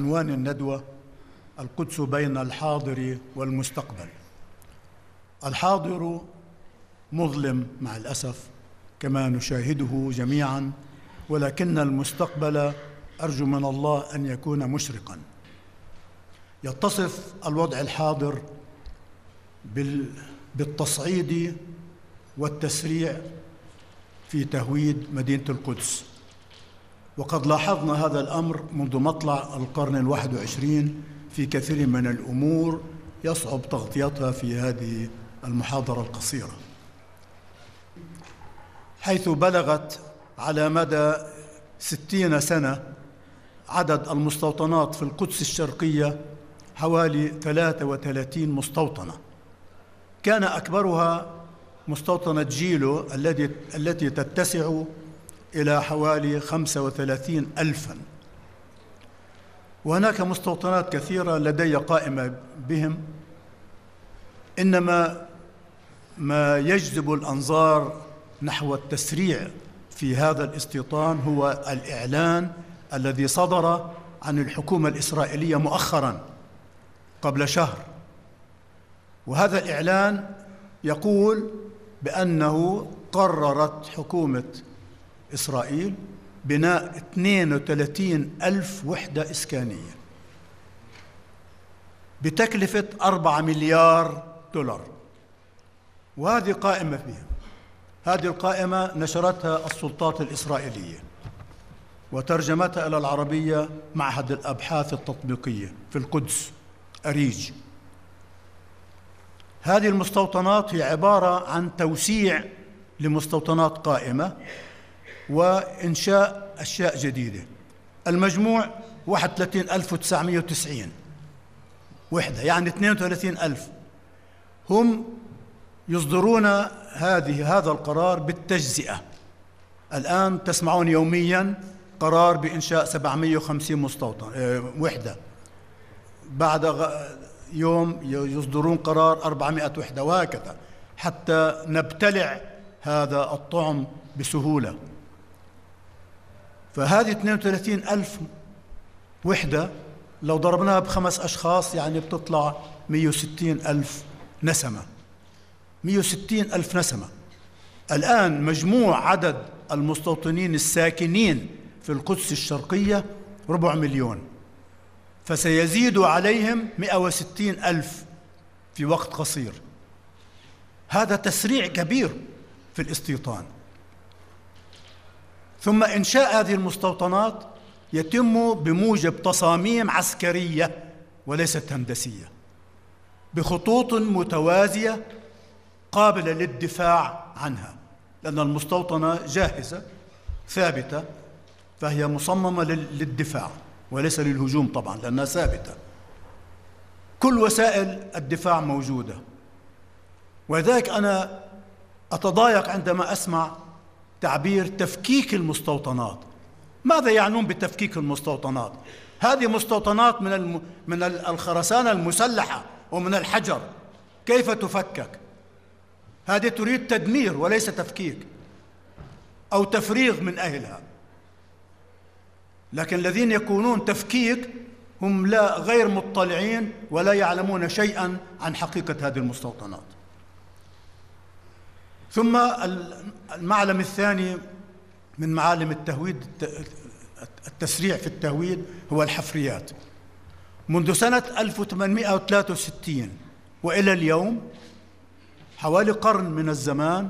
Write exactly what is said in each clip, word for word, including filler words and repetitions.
عنوان الندوة: القدس بين الحاضر والمستقبل. الحاضر مظلم مع الأسف كما نشاهده جميعاً، ولكن المستقبل أرجو من الله أن يكون مشرقاً. يتصف الوضع الحاضر بالتصعيد والتسريع في تهويد مدينة القدس، وقد لاحظنا هذا الأمر منذ مطلع القرن الواحد والعشرين في كثير من الأمور يصعب تغطيتها في هذه المحاضرة القصيرة، حيث بلغت على مدى ستين سنة عدد المستوطنات في القدس الشرقية حوالي ثلاثة وثلاثين مستوطنة. كان أكبرها مستوطنة جيلو التي التي تتسع إلى حوالي خمسة وثلاثين ألفاً، وهناك مستوطنات كثيرة لدي قائمة بهم. إنما ما يجذب الأنظار نحو التسريع في هذا الاستيطان هو الإعلان الذي صدر عن الحكومة الإسرائيلية مؤخراً قبل شهر، وهذا الإعلان يقول بأنه قررت حكومة إسرائيل بناء اثنين وثلاثين ألف وحدة إسكانية بتكلفة أربعة مليار دولار، وهذه قائمة فيها. هذه القائمة نشرتها السلطات الإسرائيلية وترجمتها إلى العربية معهد الأبحاث التطبيقية في القدس أريج. هذه المستوطنات هي عبارة عن توسيع لمستوطنات قائمة وإنشاء أشياء جديدة. المجموع واحد وثلاثين ألف وتسعمائة وتسعين وحدة، يعني اثنين وثلاثين ألف. هم يصدرون هذه هذا القرار بالتجزئة. الآن تسمعون يومياً قرار بإنشاء سبعمائة وخمسين مستوطن وحدة، بعد يوم يصدرون قرار أربعمائة وحدة، وهكذا حتى نبتلع هذا الطعم بسهولة. فهذه اثنين وثلاثين ألف وحدة لو ضربناها بخمس أشخاص يعني بتطلع مئة وستين ألف نسمة. مئة وستين ألف نسمة. الآن مجموع عدد المستوطنين الساكنين في القدس الشرقية ربع مليون، فسيزيد عليهم مئة وستين ألف في وقت قصير. هذا تسريع كبير في الاستيطان. ثم إنشاء هذه المستوطنات يتم بموجب تصاميم عسكرية وليست هندسية، بخطوط متوازية قابلة للدفاع عنها، لأن المستوطنة جاهزة ثابتة، فهي مصممة للدفاع وليس للهجوم طبعاً لأنها ثابتة. كل وسائل الدفاع موجودة، ولذلك أنا أتضايق عندما أسمع تعبير تفكيك المستوطنات. ماذا يعنون بتفكيك المستوطنات؟ هذه مستوطنات من الم... من الخرسانة المسلحة ومن الحجر، كيف تفكك؟ هذه تريد تدمير وليس تفكيك أو تفريغ من أهلها. لكن الذين يكونون تفكيك هم لا غير مطلعين ولا يعلمون شيئاً عن حقيقة هذه المستوطنات. ثم المعلم الثاني من معالم التهويد، التسريع في التهويد، هو الحفريات. منذ سنة ألف وثمانمائة وثلاثة وستين وإلى اليوم حوالي قرن من الزمان،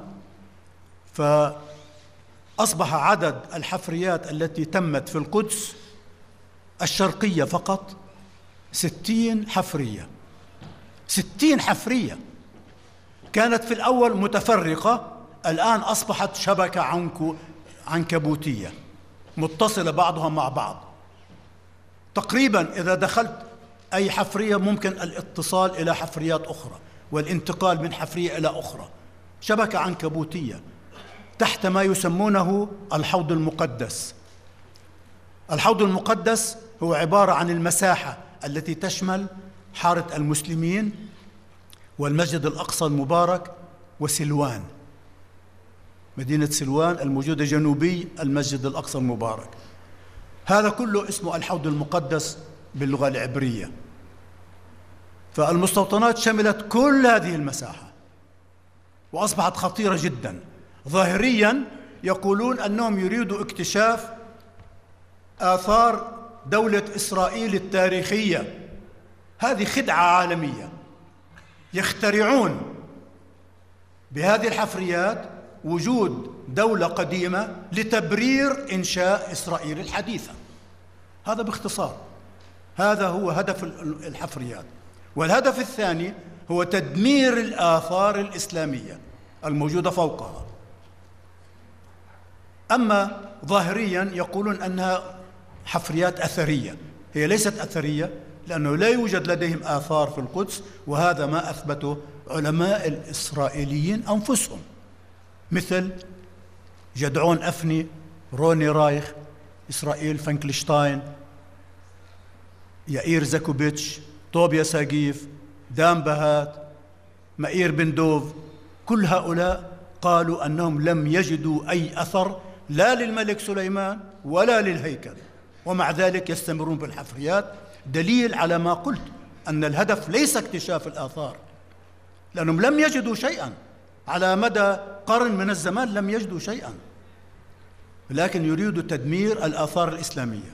فأصبح عدد الحفريات التي تمت في القدس الشرقية فقط ستين حفرية. ستين حفرية كانت في الأول متفرقة، الآن أصبحت شبكة عنكو عنكبوتية متصلة بعضها مع بعض. تقريباً إذا دخلت أي حفرية ممكن الاتصال إلى حفريات أخرى والانتقال من حفرية إلى أخرى. شبكة عنكبوتية تحت ما يسمونه الحوض المقدس. الحوض المقدس هو عبارة عن المساحة التي تشمل حارة المسلمين والمسجد الأقصى المبارك وسلوان، مدينة سلوان الموجودة جنوبي المسجد الأقصى المبارك. هذا كله اسمه الحوض المقدس باللغة العبرية. فالمستوطنات شملت كل هذه المساحة وأصبحت خطيرة جدا. ظاهريا يقولون أنهم يريدوا اكتشاف آثار دولة إسرائيل التاريخية. هذه خدعة عالمية، يخترعون بهذه الحفريات وجود دولة قديمة لتبرير إنشاء إسرائيل الحديثة. هذا باختصار، هذا هو هدف الحفريات. والهدف الثاني هو تدمير الآثار الإسلامية الموجودة فوقها. أما ظاهريا يقولون أنها حفريات أثرية، هي ليست أثرية لأنه لا يوجد لديهم آثار في القدس، وهذا ما أثبته علماء الإسرائيليين أنفسهم مثل جدعون أفني، روني رايخ، إسرائيل فانكلشتاين، يائير زاكوبيتش، طوبيا ساقيف، دان بهات، مائير بن دوف. كل هؤلاء قالوا أنهم لم يجدوا أي أثر لا للملك سليمان ولا للهيكل، ومع ذلك يستمرون بالحفريات. دليل على ما قلت أن الهدف ليس اكتشاف الآثار، لأنهم لم يجدوا شيئا على مدى قرن من الزمان، لم يجدوا شيئا، لكن يريدوا تدمير الآثار الإسلامية.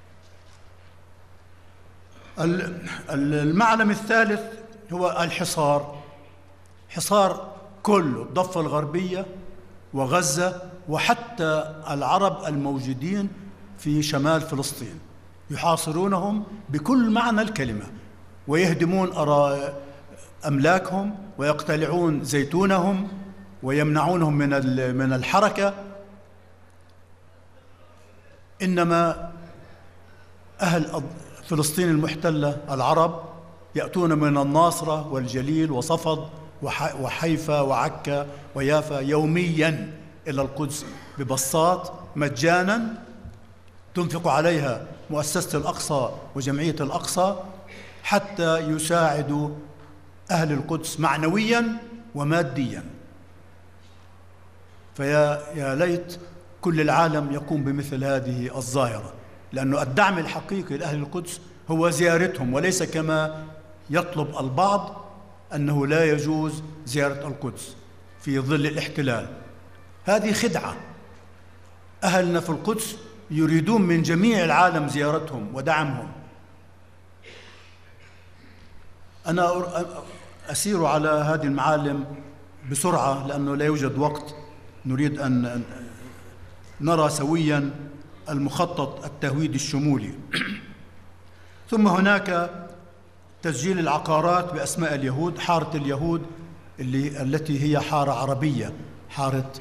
المعلم الثالث هو الحصار، حصار كل الضفة الغربية وغزة وحتى العرب الموجودين في شمال فلسطين، يحاصرونهم بكل معنى الكلمة، ويهدمون أملاكهم ويقتلعون زيتونهم ويمنعونهم من من الحركة. إنما أهل فلسطين المحتلة العرب يأتون من الناصرة والجليل وصفد وحيفا وعكا ويافا يوميا إلى القدس ببساط مجانا تنفق عليها مؤسسة الأقصى وجمعية الأقصى حتى يساعدوا أهل القدس معنويا وماديا. فيا يا ليت كل العالم يقوم بمثل هذه الظاهرة، لأن الدعم الحقيقي لأهل القدس هو زيارتهم، وليس كما يطلب البعض أنه لا يجوز زيارة القدس في ظل الاحتلال. هذه خدعة. أهلنا في القدس يريدون من جميع العالم زيارتهم ودعمهم. أنا أسير على هذه المعالم بسرعة لأنه لا يوجد وقت. نريد أن نرى سويا المخطط التهويدي الشمولي. ثم هناك تسجيل العقارات بأسماء اليهود، حارة اليهود اللي التي هي حارة عربية، حارة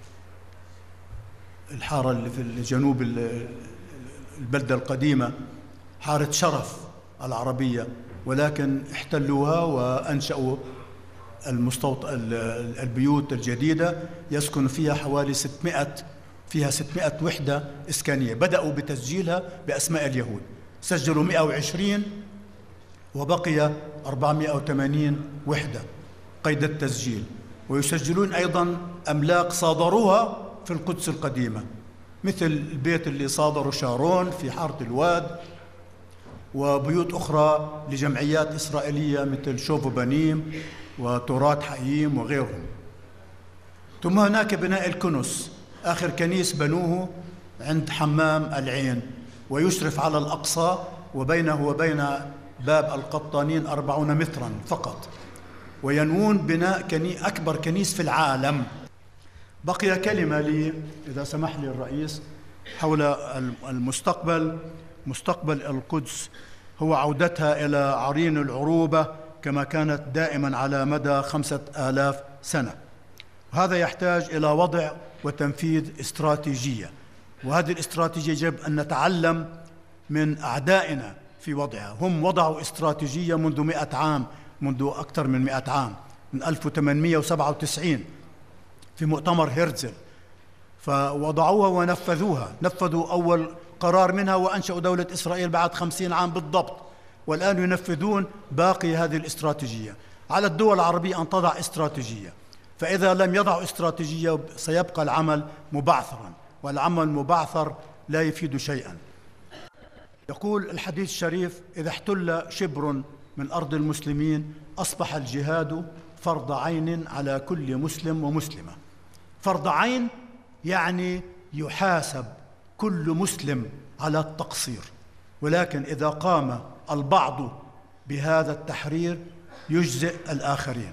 الحارة اللي في جنوب البلدة القديمة، حارة شرف العربية، ولكن احتلوها وأنشأوا المستوط... البيوت الجديدة يسكن فيها حوالي ستمائة فيها ستمائة وحدة إسكانية. بدأوا بتسجيلها بأسماء اليهود، سجلوا مائة وعشرين وبقي أربعمائة وثمانين وحدة قيد التسجيل. ويسجلون أيضا أملاك صادروها في القدس القديمة، مثل البيت اللي صادره شارون في حارة الواد، وبيوت أخرى لجمعيات إسرائيلية مثل شوفو بنيم وتورات حييم وغيرهم. ثم هناك بناء الكنس، آخر كنيس بنوه عند حمام العين ويشرف على الأقصى، وبينه وبين باب القطانين أربعون مترا فقط، وينوون بناء كني أكبر كنيس في العالم. بقي كلمة لي إذا سمح لي الرئيس حول المستقبل. مستقبل القدس هو عودتها إلى عرين العروبة كما كانت دائما على مدى خمسة آلاف سنة. وهذا يحتاج إلى وضع وتنفيذ استراتيجية، وهذه الاستراتيجية يجب أن نتعلم من أعدائنا في وضعها. هم وضعوا استراتيجية منذ مئة عام، منذ أكثر من مئة عام، من ألف وثمانمائة وسبعة وتسعين في مؤتمر هرتزل، فوضعوها ونفذوها. نفذوا أول قرار منها وأنشأوا دولة إسرائيل بعد خمسين عام بالضبط، والآن ينفذون باقي هذه الاستراتيجية. على الدول العربية أن تضع استراتيجية، فإذا لم يضعوا استراتيجية سيبقى العمل مبعثرا، والعمل مبعثر لا يفيد شيئا. يقول الحديث الشريف: إذا احتل شبر من أرض المسلمين أصبح الجهاد فرض عين على كل مسلم ومسلمة. فرض عين يعني يحاسب كل مسلم على التقصير، ولكن إذا قام البعض بهذا التحرير يجزئ الآخرين.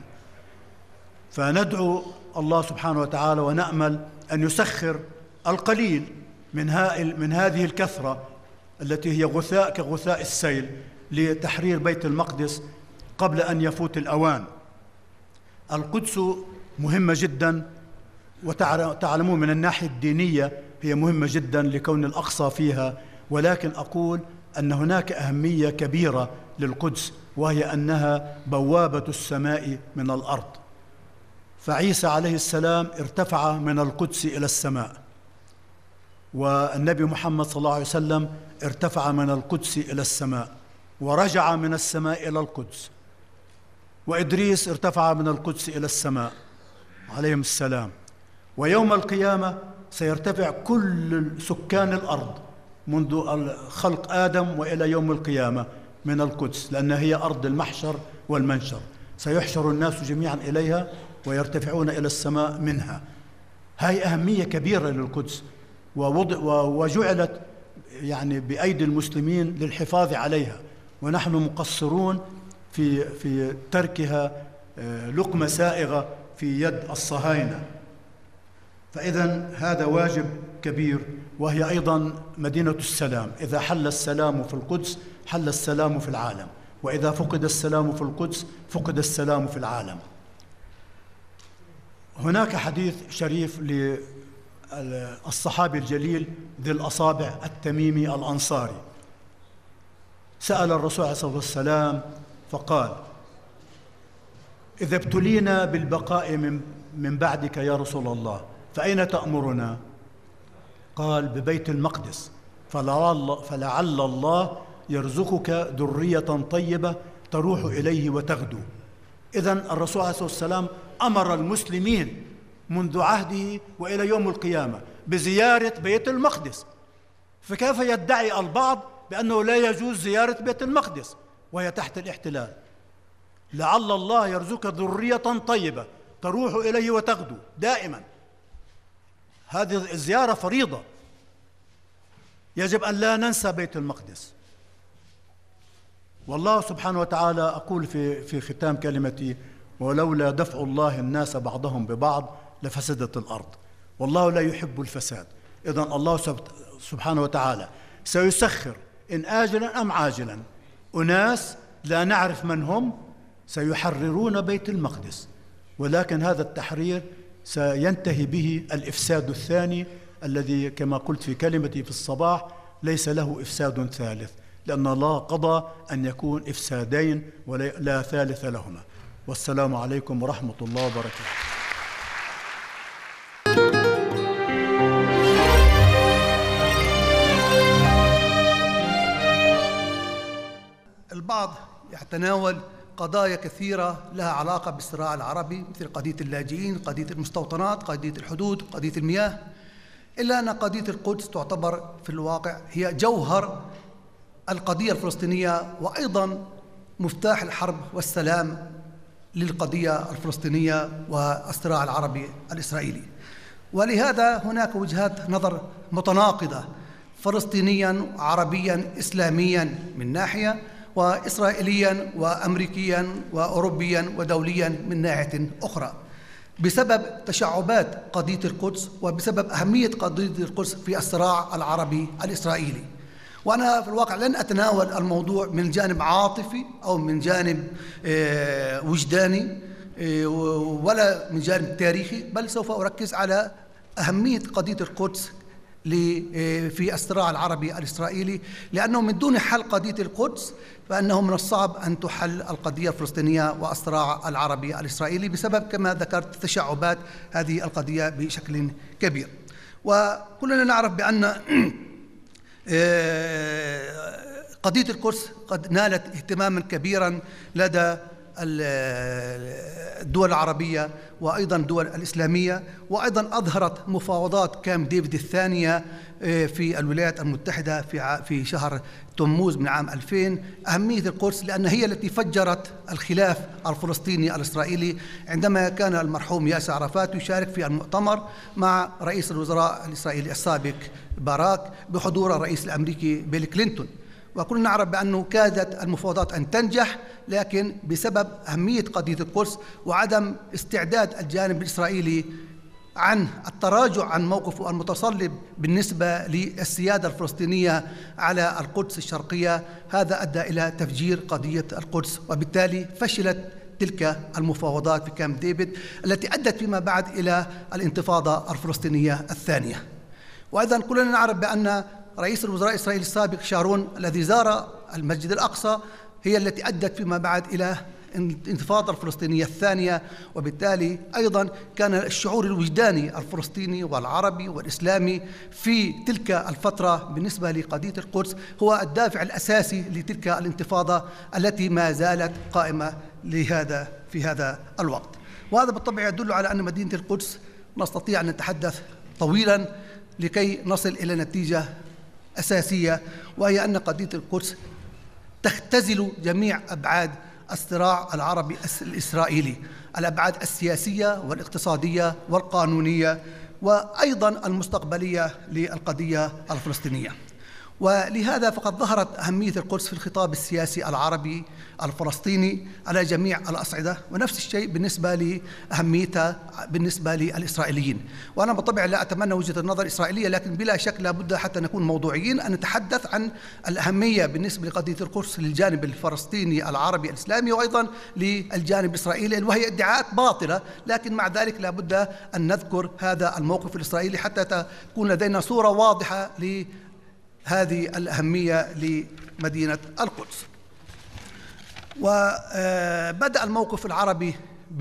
فندعو الله سبحانه وتعالى ونأمل أن يسخر القليل من, من هذه الكثرة التي هي غثاء كغثاء السيل لتحرير بيت المقدس قبل أن يفوت الأوان. القدس مهمة جدا، وتعلمون من الناحية الدينية هي مهمة جدا لكون الأقصى فيها، ولكن أقول أن هناك أهمية كبيرة للقدس، وهي أنها بوابة السماء من الأرض. فعيسى عليه السلام ارتفع من القدس إلى السماء، والنبي محمد صلى الله عليه وسلم ارتفع من القدس إلى السماء ورجع من السماء إلى القدس، وإدريس ارتفع من القدس إلى السماء عليهم السلام. ويوم القيامة سيرتفع كل سكان الأرض منذ خلق آدم وإلى يوم القيامة من القدس، لأنها هي أرض المحشر والمنشر. سيحشر الناس جميعا إليها ويرتفعون إلى السماء منها. هاي أهمية كبيرة للقدس، وجعلت يعني بأيدي المسلمين للحفاظ عليها، ونحن مقصرون في في تركها لقمة سائغة في يد الصهاينة. فإذا هذا واجب كبير. وهي أيضا مدينة السلام، إذا حل السلام في القدس حل السلام في العالم، وإذا فقد السلام في القدس فقد السلام في العالم. هناك حديث شريف للصحابي الجليل ذي الأصابع التميمي الأنصاري، سأل الرسول عليه الصلاة والسلام فقال: إذا ابتلينا بالبقاء من من بعدك يا رسول الله فأين تأمرنا؟ قال: ببيت المقدس، فلعل, فلعل الله يرزقك ذرية طيبة تروح إليه وتغدو. إذن الرسول عليه الصلاة والسلام أمر المسلمين منذ عهده وإلى يوم القيامة بزيارة بيت المقدس، فكيف يدعي البعض بأنه لا يجوز زيارة بيت المقدس وهي تحت الاحتلال؟ لعل الله يرزقك ذرية طيبة تروح إليه وتغدو دائما. هذه الزيارة فريضة، يجب أن لا ننسى بيت المقدس. والله سبحانه وتعالى أقول في في ختام كلمتي: ولولا دفع الله الناس بعضهم ببعض لفسدت الأرض، والله لا يحب الفساد. إذن الله سبحانه وتعالى سيسخر إن آجلا أم عاجلا أناس لا نعرف من هم سيحررون بيت المقدس، ولكن هذا التحرير سينتهي به الإفساد الثاني الذي كما قلت في كلمتي في الصباح ليس له إفساد ثالث، لأن الله قضى أن يكون إفسادين ولا ثالث لهما. والسلام عليكم ورحمة الله وبركاته. البعض يتناول قضايا كثيرة لها علاقة بالصراع العربي، مثل قضية اللاجئين، قضية المستوطنات، قضية الحدود، قضية المياه، إلا أن قضية القدس تعتبر في الواقع هي جوهر القضية الفلسطينية، وأيضا مفتاح الحرب والسلام للقضية الفلسطينية والصراع العربي الإسرائيلي. ولهذا هناك وجهات نظر متناقضة، فلسطينيا عربيا إسلاميا من ناحية، وإسرائيليا وأمريكيا وأوروبيا ودوليا من ناحية أخرى، بسبب تشعبات قضية القدس وبسبب أهمية قضية القدس في الصراع العربي الإسرائيلي. وأنا في الواقع لن أتناول الموضوع من جانب عاطفي أو من جانب وجداني ولا من جانب تاريخي، بل سوف أركز على أهمية قضية القدس في الصراع العربي الإسرائيلي، لأنه من دون حل قضية القدس فإنه من الصعب أن تحل القضية الفلسطينية والصراع العربي الإسرائيلي بسبب كما ذكرت تشعبات هذه القضية بشكل كبير. وكلنا نعرف بأن قضية القدس قد نالت اهتماما كبيرا لدى الدول العربية وأيضا الدول الإسلامية، وأيضا أظهرت مفاوضات كامب ديفيد الثانية في الولايات المتحدة في في شهر تموز من عام ألفين أهمية القدس، لأن هي التي فجرت الخلاف الفلسطيني الإسرائيلي عندما كان المرحوم ياسر عرفات يشارك في المؤتمر مع رئيس الوزراء الإسرائيلي السابق باراك بحضور الرئيس الأمريكي بيل كلينتون. وكلنا نعرف بأنه كادت المفاوضات أن تنجح، لكن بسبب أهمية قضية القدس وعدم استعداد الجانب الإسرائيلي عن التراجع عن موقفه المتصلب بالنسبة للسيادة الفلسطينية على القدس الشرقية، هذا أدى إلى تفجير قضية القدس، وبالتالي فشلت تلك المفاوضات في كامب ديفيد التي أدت فيما بعد إلى الانتفاضة الفلسطينية الثانية. وأيضا كلنا نعرف بأن رئيس الوزراء الإسرائيلي السابق شارون الذي زار المسجد الأقصى هي التي أدت فيما بعد إلى الانتفاضة الفلسطينية الثانية، وبالتالي أيضا كان الشعور الوجداني الفلسطيني والعربي والإسلامي في تلك الفترة بالنسبة لقضية القدس هو الدافع الأساسي لتلك الانتفاضة التي ما زالت قائمة لهذا في هذا الوقت. وهذا بالطبع يدل على أن مدينة القدس نستطيع أن نتحدث طويلا لكي نصل إلى نتيجة أساسية، وهي أن قضية القدس تختزل جميع أبعاد الصراع العربي الإسرائيلي، الأبعاد السياسية والاقتصادية والقانونية وأيضا المستقبلية للقضية الفلسطينية. ولهذا فقد ظهرت أهمية القدس في الخطاب السياسي العربي الفلسطيني على جميع الأصعدة، ونفس الشيء بالنسبة لأهميتها بالنسبة للإسرائيليين. وأنا بالطبع لا أتمنى وجهة النظر الإسرائيلية، لكن بلا شك لابد حتى نكون موضوعيين أن نتحدث عن الأهمية بالنسبة لقضية القدس للجانب الفلسطيني العربي الإسلامي وأيضا للجانب الإسرائيلي، وهي ادعاءات باطلة، لكن مع ذلك لابد أن نذكر هذا الموقف الإسرائيلي حتى تكون لدينا صورة واضحة ل هذه الأهمية لمدينة القدس. وبدأ الموقف العربي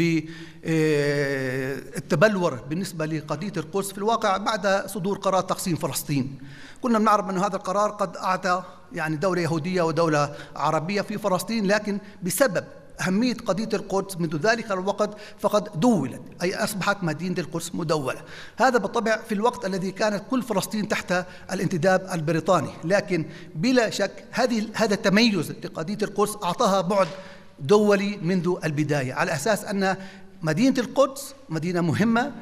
بالتبلور بالنسبة لقضية القدس في الواقع بعد صدور قرار تقسيم فلسطين. كنا نعرف أن هذا القرار قد أعطى يعني دولة يهودية ودولة عربية في فلسطين، لكن بسبب أهمية قضية القدس منذ ذلك الوقت فقد دولت، أي أصبحت مدينة القدس مدولة. هذا بالطبع في الوقت الذي كانت كل فلسطين تحت الانتداب البريطاني، لكن بلا شك هذه هذا التميز لقضية القدس أعطاها بعد دولي منذ البداية، على أساس أن مدينة القدس مدينة مهمة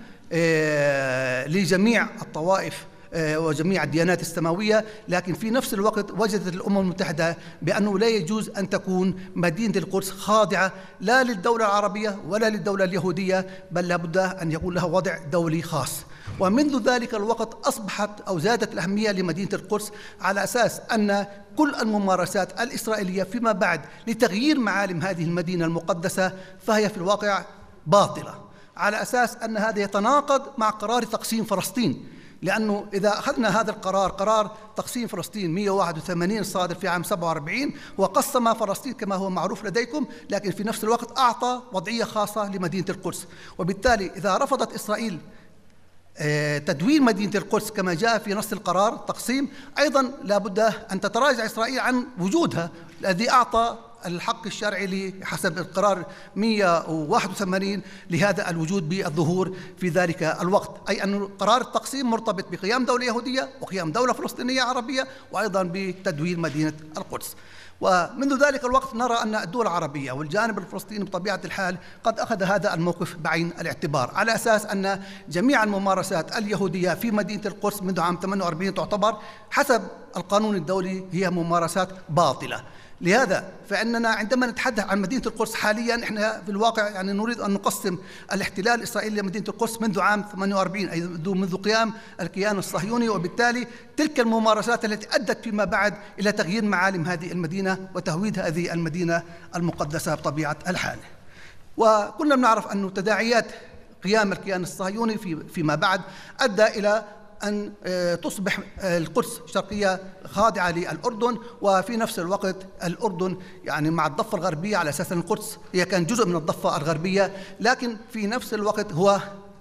لجميع الطوائف وجميع الديانات السماوية، لكن في نفس الوقت وجدت الأمم المتحدة بأنه لا يجوز أن تكون مدينة القدس خاضعة لا للدولة العربية ولا للدولة اليهودية، بل لابد أن يكون لها وضع دولي خاص. ومنذ ذلك الوقت أصبحت أو زادت الأهمية لمدينة القدس على أساس أن كل الممارسات الإسرائيلية فيما بعد لتغيير معالم هذه المدينة المقدسة فهي في الواقع باطلة، على أساس أن هذا يتناقض مع قرار تقسيم فلسطين. لأنه إذا أخذنا هذا القرار، قرار تقسيم فلسطين مئة وواحد وثمانين الصادر في عام سبعة وأربعين، وقسم فلسطين كما هو معروف لديكم، لكن في نفس الوقت أعطى وضعية خاصة لمدينة القدس. وبالتالي إذا رفضت إسرائيل تدوين مدينة القدس كما جاء في نص القرار تقسيم، أيضا لا بد أن تتراجع إسرائيل عن وجودها الذي أعطى الحق الشرعي حسب القرار مئة وواحد وثمانين لهذا الوجود بالظهور في ذلك الوقت، أي أن قرار التقسيم مرتبط بقيام دولة يهودية وقيام دولة فلسطينية عربية وأيضا بتدوين مدينة القدس. ومنذ ذلك الوقت نرى أن الدول العربية والجانب الفلسطيني بطبيعة الحال قد أخذ هذا الموقف بعين الاعتبار، على أساس أن جميع الممارسات اليهودية في مدينة القدس منذ عام ثمانية وأربعين تعتبر حسب القانون الدولي هي ممارسات باطلة. لهذا فإننا عندما نتحدث عن مدينة القدس حاليا احنا في الواقع يعني نريد أن نقسم الاحتلال الإسرائيلي لمدينة القدس منذ عام ثمانية وأربعين، أي منذ قيام الكيان الصهيوني، وبالتالي تلك الممارسات التي أدت فيما بعد إلى تغيير معالم هذه المدينة وتهويد هذه المدينة المقدسة بطبيعة الحال. وكنا نعرف أن تداعيات قيام الكيان الصهيوني في فيما بعد أدى إلى أن تصبح القدس شرقية خاضعة للأردن، وفي نفس الوقت الأردن يعني مع الضفة الغربية على أساس أن القدس هي كان جزء من الضفة الغربية، لكن في نفس الوقت هو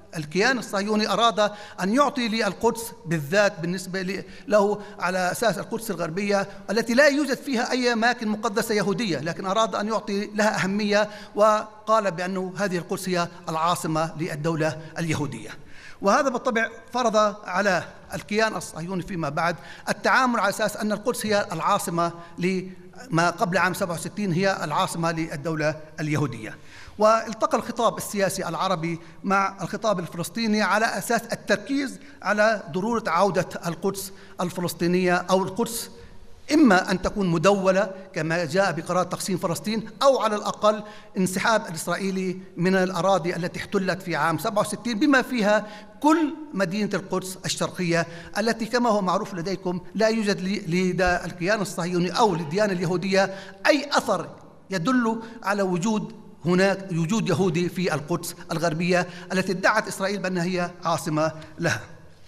الكيان الصهيوني أراد أن يعطي للقدس بالذات بالنسبة له على أساس القدس الغربية التي لا يوجد فيها أي أماكن مقدسة يهودية، لكن أراد أن يعطي لها أهمية وقال بأن هذه القدس هي العاصمة للدولة اليهودية. وهذا بالطبع فرض على الكيان الصهيوني فيما بعد التعامل على أساس أن القدس هي العاصمة لما قبل عام سبعة وستين، هي العاصمة للدولة اليهودية. والتقى الخطاب السياسي العربي مع الخطاب الفلسطيني على أساس التركيز على ضرورة عودة القدس الفلسطينية أو القدس إما أن تكون مدولة كما جاء بقرار تقسيم فلسطين، أو على الأقل انسحاب الإسرائيلي من الأراضي التي احتلت في عام سبعة وستين بما فيها كل مدينة القدس الشرقية التي كما هو معروف لديكم لا يوجد لدى الكيان الصهيوني أو للديانة اليهودية أي أثر يدل على وجود هناك وجود يهودي في القدس الغربية التي ادعت إسرائيل بأنها هي عاصمة لها.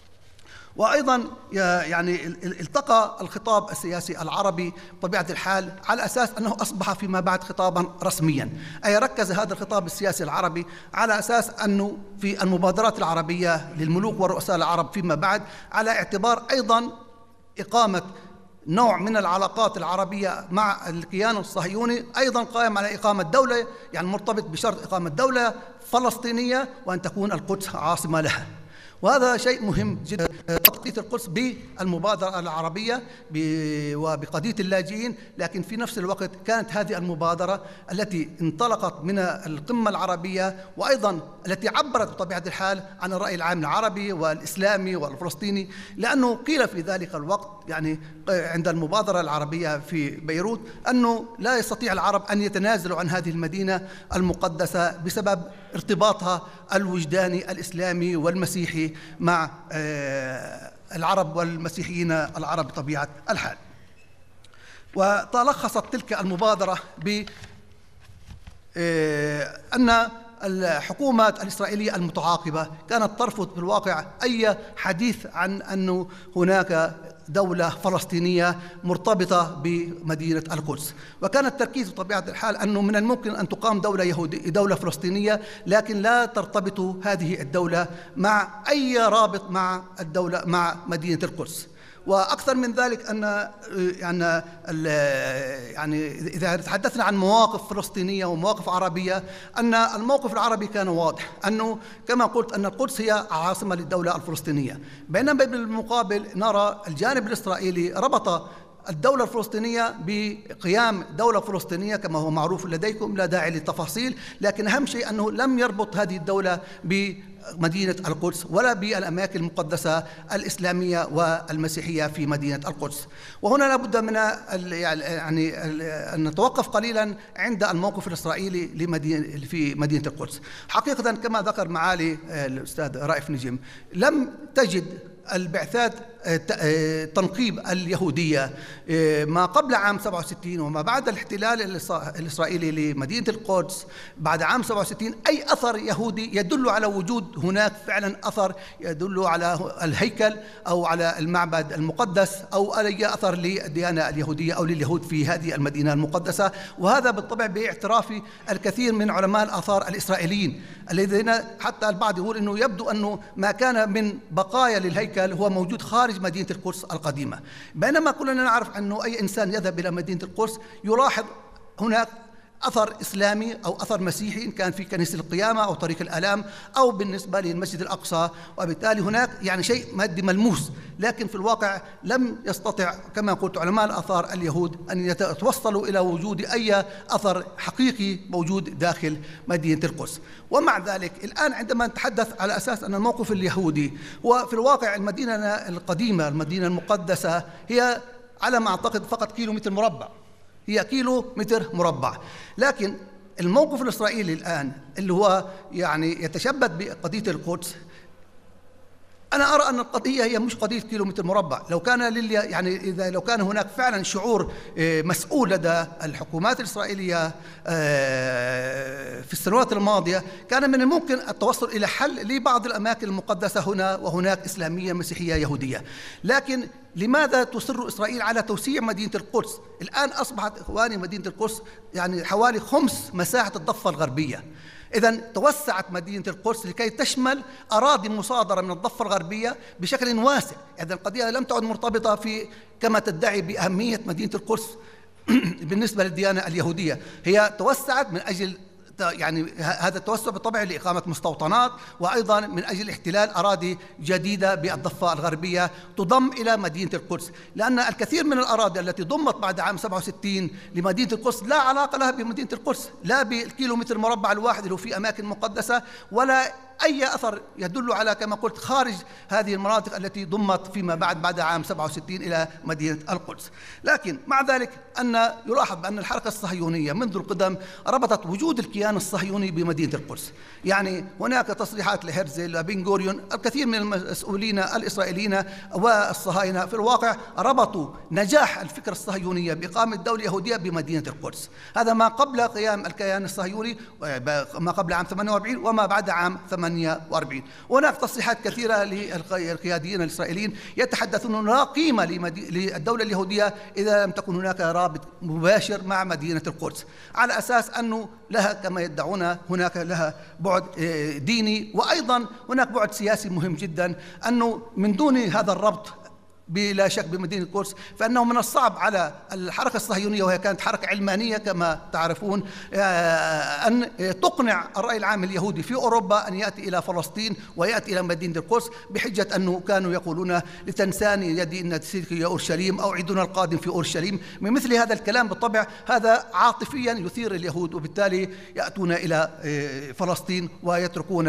وأيضا يعني التقى الخطاب السياسي العربي بطبيعة الحال على أساس أنه أصبح فيما بعد خطابا رسميا، أي ركز هذا الخطاب السياسي العربي على أساس أنه في المبادرات العربية للملوك والرؤساء العرب فيما بعد على اعتبار أيضا إقامة نوع من العلاقات العربية مع الكيان الصهيوني أيضا قائم على إقامة دولة، يعني مرتبط بشرط إقامة دولة فلسطينية وأن تكون القدس عاصمة لها. وهذا شيء مهم جدا، تقضية القدس بالمبادرة العربية وبقضية اللاجئين، لكن في نفس الوقت كانت هذه المبادرة التي انطلقت من القمة العربية وأيضا التي عبرت بطبيعة الحال عن الرأي العام العربي والإسلامي والفلسطيني، لأنه قيل في ذلك الوقت يعني عند المبادرة العربية في بيروت أنه لا يستطيع العرب أن يتنازلوا عن هذه المدينة المقدسة بسبب ارتباطها الوجداني الإسلامي والمسيحي مع العرب والمسيحيين العرب بطبيعة الحال. وتلخصت تلك المبادرة بأن الحكومات الإسرائيلية المتعاقبة كانت ترفض في الواقع أي حديث عن أن هناك دولة فلسطينية مرتبطة بمدينة القدس، وكان التركيز بطبيعة الحال أنه من الممكن أن تقام دولة يهودية دولة فلسطينية، لكن لا ترتبط هذه الدولة مع أي رابط مع الدولة مع مدينة القدس. وأكثر من ذلك أن يعني يعني إذا تحدثنا عن مواقف فلسطينية ومواقف عربية، أن الموقف العربي كان واضح أنه كما قلت أن القدس هي عاصمة للدولة الفلسطينية، بينما بالمقابل نرى الجانب الإسرائيلي ربط الدولة الفلسطينية بقيام دولة فلسطينية كما هو معروف لديكم، لا داعي للتفاصيل، لكن أهم شيء أنه لم يربط هذه الدولة بمدينة القدس ولا بالأماكن المقدسة الإسلامية والمسيحية في مدينة القدس. وهنا لابد من يعني أن نتوقف قليلا عند الموقف الإسرائيلي لمدينة في مدينة القدس. حقيقة كما ذكر معالي الأستاذ رائف نجم، لم تجد البعثات تنقيب اليهودية ما قبل عام سبعة وستين وما بعد الاحتلال الإسرائيلي لمدينة القدس بعد عام سبعة وستين أي أثر يهودي يدل على وجود هناك فعلا أثر يدل على الهيكل أو على المعبد المقدس أو أي أثر للديانة اليهودية أو لليهود في هذه المدينة المقدسة. وهذا بالطبع باعتراف الكثير من علماء الآثار الإسرائيليين الذين حتى البعض يقول أنه يبدو أنه ما كان من بقايا للهيكل هو موجود خارج مدينة القدس القديمة، بينما كلنا نعرف أنه أي إنسان يذهب إلى مدينة القدس يلاحظ هناك أثر إسلامي أو أثر مسيحي إن كان في كنيسة القيامة أو طريق الآلام أو بالنسبة للمسجد الأقصى، وبالتالي هناك يعني شيء مادي ملموس، لكن في الواقع لم يستطع كما قلت علماء الآثار اليهود أن يتوصلوا إلى وجود أي أثر حقيقي موجود داخل مدينة القدس. ومع ذلك الآن عندما نتحدث على أساس أن الموقف اليهودي هو في الواقع المدينة القديمة المدينة المقدسة هي على ما أعتقد فقط كيلو متر مربع، هي كيلو متر مربع، لكن الموقف الإسرائيلي الآن اللي هو يعني يتشبث بقضية القدس، أنا أرى أن القضية هي مش قضية كيلو متر مربع. لو كان للي يعني إذا لو كان هناك فعلا شعور مسؤول لدى الحكومات الإسرائيلية في السنوات الماضية كان من الممكن التوصل إلى حل لبعض الأماكن المقدسة هنا وهناك إسلامية مسيحية يهودية، لكن لماذا تصر إسرائيل على توسيع مدينة القدس؟ الآن أصبحت إخواني مدينة القدس يعني حوالي خمس مساحة الضفة الغربية، إذن توسعت مدينة القدس لكي تشمل أراضي مصادرة من الضفة الغربية بشكل واسع. إذن القضية لم تعد مرتبطة في كما تدعي بأهمية مدينة القدس بالنسبة للديانة اليهودية، هي توسعت من أجل يعني هذا التوسع بالطبع لإقامة مستوطنات، وأيضا من أجل احتلال أراضي جديدة بالضفة الغربية تضم إلى مدينة القدس، لأن الكثير من الأراضي التي ضمت بعد عام سبعة وستين لمدينة القدس لا علاقة لها بمدينة القدس، لا بالكيلومتر مربع الواحد اللي هو في أماكن مقدسة، ولا أي أثر يدل على كما قلت خارج هذه المناطق التي ضمت فيما بعد بعد عام سبعة وستين إلى مدينة القدس. لكن مع ذلك أن يلاحظ بأن الحركة الصهيونية منذ القدم ربطت وجود الكيان الصهيوني بمدينة القدس. يعني هناك تصريحات لهرزل وبن غوريون، الكثير من المسؤولين الإسرائيليين والصهاينة في الواقع ربطوا نجاح الفكرة الصهيونية بإقامة دولة يهودية بمدينة القدس. هذا ما قبل قيام الكيان الصهيوني، ما قبل عام ثمانية وأربعين وما بعد عام ثمانية وأربعين. وهناك تصريحات كثيرة للقياديين الإسرائيليين يتحدثون أنه لا قيمة للدولة اليهودية إذا لم تكن هناك رابط مباشر مع مدينة القدس، على أساس أنه لها كما يدعون هناك لها بعد ديني، وأيضا هناك بعد سياسي مهم جدا، أنه من دون هذا الربط بلا شك بمدينة القدس فإنه من الصعب على الحركة الصهيونية، وهي كانت حركة علمانية كما تعرفون، أن تقنع الرأي العام اليهودي في أوروبا أن يأتي إلى فلسطين ويأتي إلى مدينة القدس، بحجة أنه كانوا يقولون لتنساني يدي إن تسيرك يا أورشليم أو عيدنا القادم في أورشليم. من مثل هذا الكلام بالطبع هذا عاطفيا يثير اليهود، وبالتالي يأتون إلى فلسطين ويتركون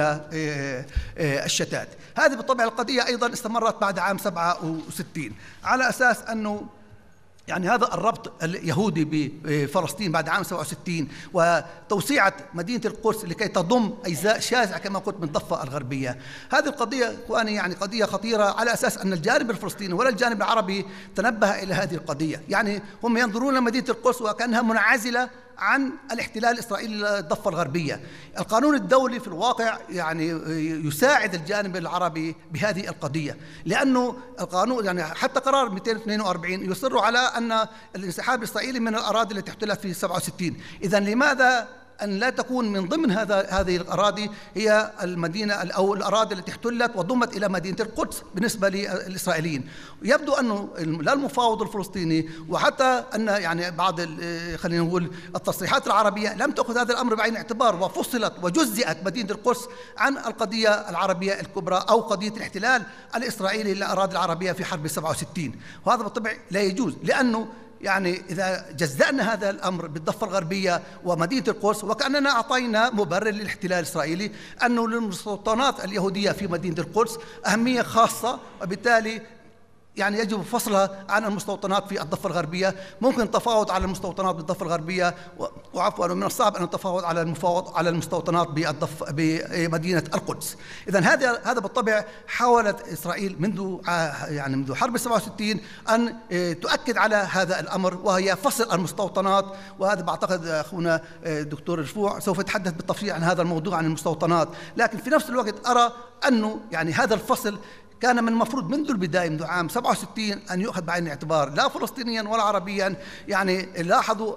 الشتات. هذه بالطبع القضية أيضا استمرت بعد عام سبعة وستين على أساس أنه يعني هذا الربط اليهودي بفلسطين بعد عام سبعة وستين وتوسيعة مدينة القدس لكي تضم أجزاء شاسعة كما قلت من الضفة الغربية. هذه القضية إخواني يعني قضية خطيرة، على أساس أن الجانب الفلسطيني ولا الجانب العربي تنبه إلى هذه القضية. يعني هم ينظرون لمدينة القدس وكأنها منعزلة عن الاحتلال الإسرائيلي للضفة الغربية. القانون الدولي في الواقع يعني يساعد الجانب العربي بهذه القضية، لأنه القانون يعني حتى قرار مئتين واثنين وأربعين يصر على أن الانسحاب الإسرائيلي من الأراضي التي احتلت في سبعة وستين. إذن لماذا أن لا تكون من ضمن هذا هذه الأراضي هي المدينة أو الأراضي التي احتلت وضمت إلى مدينة القدس بالنسبة للإسرائيليين؟ يبدو أنه لا المفاوض الفلسطيني وحتى أن يعني بعض خلينا نقول التصريحات العربية لم تأخذ هذا الأمر بعين الاعتبار، وفصلت وجزئت مدينة القدس عن القضية العربية الكبرى أو قضية الاحتلال الإسرائيلي للأراضي العربية في حرب سبعة وستين. وهذا بالطبع لا يجوز، لأنه يعني إذا جزأنا هذا الأمر بالضفة الغربية ومدينة القدس وكأننا أعطينا مبرر للاحتلال الإسرائيلي، أنه للمستوطنات اليهودية في مدينة القدس أهمية خاصة، وبالتالي يعني يجب فصلها عن المستوطنات في الضفة الغربية. ممكن التفاوض على المستوطنات بالضفة الغربية، وعفوا من الصعب أن نتفاوض على المفاوض على المستوطنات بالضفة بمدينة القدس. إذن هذا هذا بالطبع حاولت إسرائيل منذ يعني منذ حرب سبعة وستين أن تؤكد على هذا الأمر، وهي فصل المستوطنات. وهذا بعتقد أخونا الدكتور رفوع سوف يتحدث بالتفصيل عن هذا الموضوع عن المستوطنات، لكن في نفس الوقت أرى أنه يعني هذا الفصل كان من المفروض منذ البداية منذ عام سبعة وستين أن يؤخذ بعين الاعتبار، لا فلسطينيا ولا عربيا. يعني لاحظوا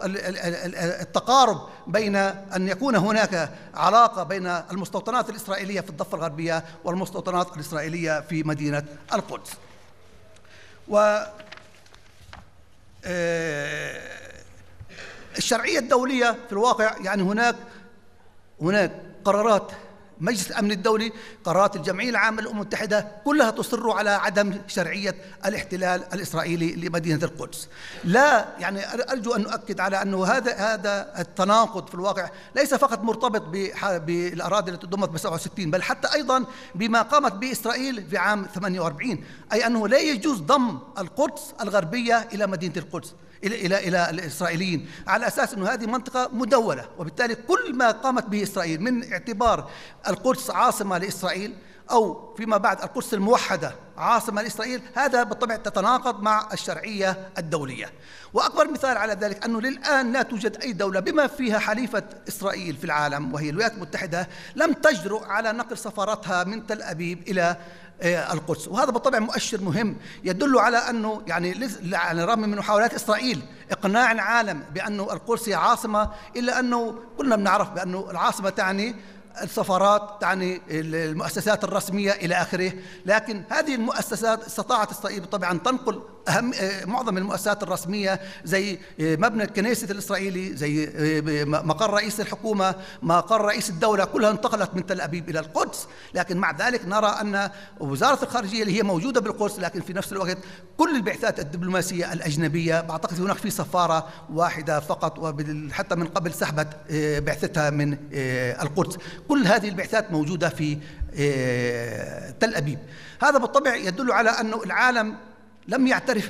التقارب بين أن يكون هناك علاقة بين المستوطنات الإسرائيلية في الضفة الغربية والمستوطنات الإسرائيلية في مدينة القدس. و الشرعية الدولية في الواقع يعني هناك هناك قرارات مجلس الأمن الدولي، قرارات الجمعية العامة للأمم المتحدة كلها تصر على عدم شرعية الاحتلال الإسرائيلي لمدينة القدس. لا يعني أرجو أن أؤكد على أنه هذا هذا التناقض في الواقع ليس فقط مرتبط بالأراضي التي ضمت ب سبعة وستين، بل حتى أيضا بما قامت به إسرائيل في عام ثمانية وأربعين، أي أنه لا يجوز ضم القدس الغربية إلى مدينة القدس إلى إلى إلى الإسرائيليين، على أساس أنه هذه منطقة مدولة، وبالتالي كل ما قامت به إسرائيل من اعتبار القدس عاصمة لإسرائيل أو فيما بعد القدس الموحدة عاصمة لإسرائيل، هذا بالطبع تتناقض مع الشرعية الدولية. وأكبر مثال على ذلك أنه للآن لا توجد أي دولة بما فيها حليفة إسرائيل في العالم وهي الولايات المتحدة لم تجرؤ على نقل سفارتها من تل أبيب إلى القدس. وهذا بالطبع مؤشر مهم يدل على أنه يعني على الرغم من محاولات إسرائيل إقناع العالم بأن القدس هي عاصمة، إلا أنه كلنا بنعرف بأن العاصمة تعني السفارات، تعني المؤسسات الرسمية إلى آخره. لكن هذه المؤسسات استطاعت إسرائيل طبعا أن تنقل أهم معظم المؤسسات الرسمية زي مبنى الكنيسة الإسرائيلي، زي مقر رئيس الحكومة، مقر رئيس الدولة، كلها انتقلت من تل أبيب إلى القدس. لكن مع ذلك نرى أن وزارة الخارجية اللي هي موجودة بالقدس، لكن في نفس الوقت كل البعثات الدبلوماسية الأجنبية، بعتقد هناك في سفارة واحدة فقط، وحتى من قبل سحبت بعثتها من القدس. كل هذه البعثات موجودة في تل أبيب. هذا بالطبع يدل على أن العالم لم يعترف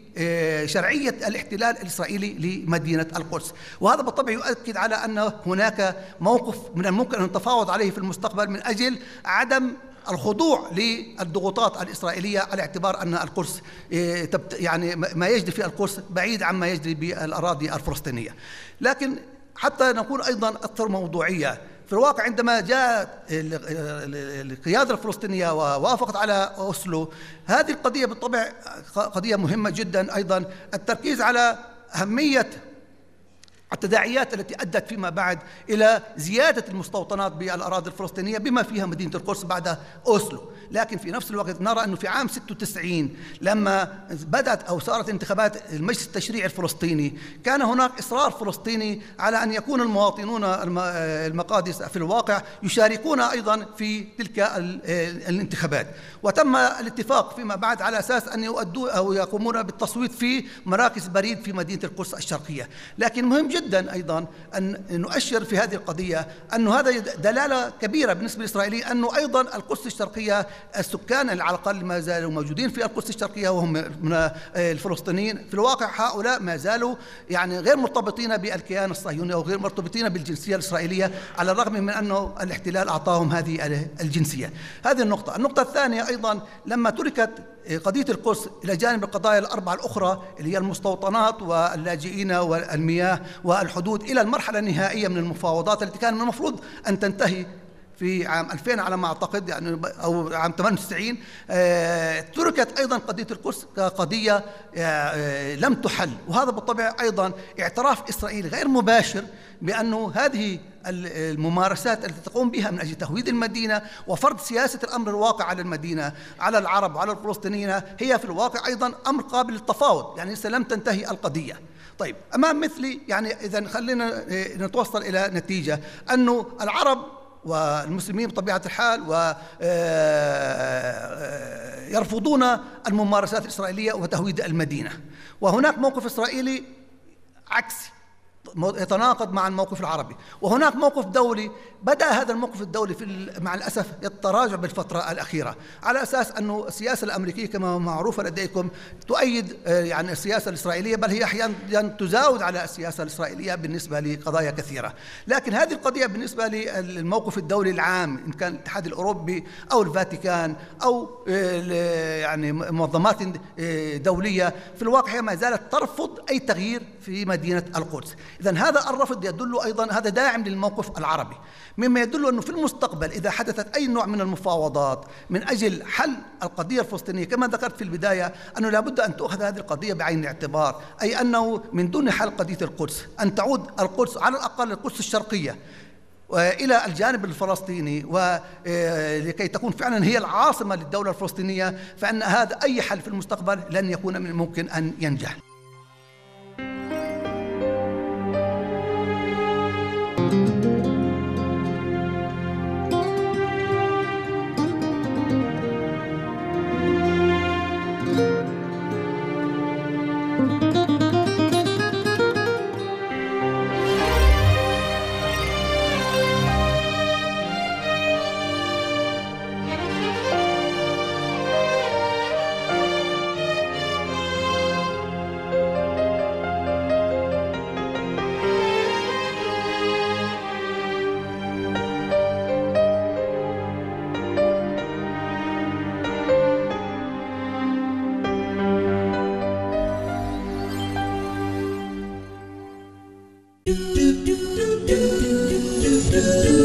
بشرعية الاحتلال الإسرائيلي لمدينة القدس، وهذا بالطبع يؤكد على أن هناك موقف من الممكن أن نتفاوض عليه في المستقبل من أجل عدم الخضوع للضغوطات الإسرائيلية، على اعتبار أن القدس يعني ما يجري في القدس بعيد عما يجري بالأراضي الفلسطينية. لكن حتى نكون أيضا أكثر موضوعية، في الواقع عندما جاءت القيادة الفلسطينية ووافقت على أوسلو، هذه القضية بالطبع قضية مهمة جدا. أيضا التركيز على أهمية التداعيات التي أدت فيما بعد إلى زيادة المستوطنات بالأراضي الفلسطينية بما فيها مدينة القدس بعد أوسلو. لكن في نفس الوقت نرى أنه في عام ستة وتسعين لما بدأت أو صارت انتخابات المجلس التشريعي الفلسطيني، كان هناك إصرار فلسطيني على أن يكون المواطنون المقادس في الواقع يشاركون أيضا في تلك الانتخابات، وتم الاتفاق فيما بعد على أساس أن يؤدوا أو يقومون بالتصويت في مراكز بريد في مدينة القدس الشرقية. لكن مهم جدا أيضا أن نؤشر في هذه القضية أنه هذا دلالة كبيرة بالنسبة للإسرائيليين أنه أيضا القدس الشرقية السكان اللي على الأقل ما زالوا موجودين في القدس الشرقية وهم من الفلسطينيين، في الواقع هؤلاء ما زالوا يعني غير مرتبطين بالكيان الصهيوني أو غير مرتبطين بالجنسية الإسرائيلية، على الرغم من أنه الاحتلال أعطاهم هذه الجنسية. هذه النقطة. النقطة الثانية أيضا لما تركت قضية القدس إلى جانب القضايا الأربعة الأخرى اللي هي المستوطنات واللاجئين والمياه والحدود إلى المرحلة النهائية من المفاوضات التي كان من المفروض أن تنتهي في عام ألفين على ما أعتقد يعني أو عام ثمانية وتسعين، آه، تركت أيضا قضية القدس كقضية آه، لم تحل. وهذا بالطبع أيضا اعتراف إسرائيل غير مباشر بأنه هذه الممارسات التي تقوم بها من أجل تهويد المدينة وفرض سياسة الأمر الواقع على المدينة على العرب وعلى الفلسطينيين هي في الواقع أيضا أمر قابل للتفاوض، يعني لسه لم تنتهي القضية. طيب أمام مثلي يعني إذا خلينا نتوصل إلى نتيجة أنه العرب والمسلمين بطبيعة الحال ويرفضون الممارسات الإسرائيلية وتهويد المدينة، وهناك موقف إسرائيلي عكسي يتناقض مع الموقف العربي، وهناك موقف دولي بدأ هذا الموقف الدولي في مع الأسف يتراجع بالفترة الأخيرة، على أساس أنه السياسة الأمريكية كما معروفة لديكم تؤيد يعني السياسة الإسرائيلية، بل هي أحيانا تزاود على السياسة الإسرائيلية بالنسبة لقضايا كثيرة. لكن هذه القضية بالنسبة للموقف الدولي العام إن كان الاتحاد الأوروبي أو الفاتيكان أو يعني منظمات دولية، في الواقع هي ما زالت ترفض أي تغيير في مدينة القدس. إذن هذا الرفض يدل أيضا هذا داعم للموقف العربي، مما يدل أنه في المستقبل إذا حدثت أي نوع من المفاوضات من أجل حل القضية الفلسطينية كما ذكرت في البداية أنه لابد أن تؤخذ هذه القضية بعين الاعتبار، أي أنه من دون حل قضية القدس أن تعود القدس على الأقل القدس الشرقية إلى الجانب الفلسطيني ولكي تكون فعلا هي العاصمة للدولة الفلسطينية، فإن هذا أي حل في المستقبل لن يكون من الممكن أن ينجح. do do do do do do do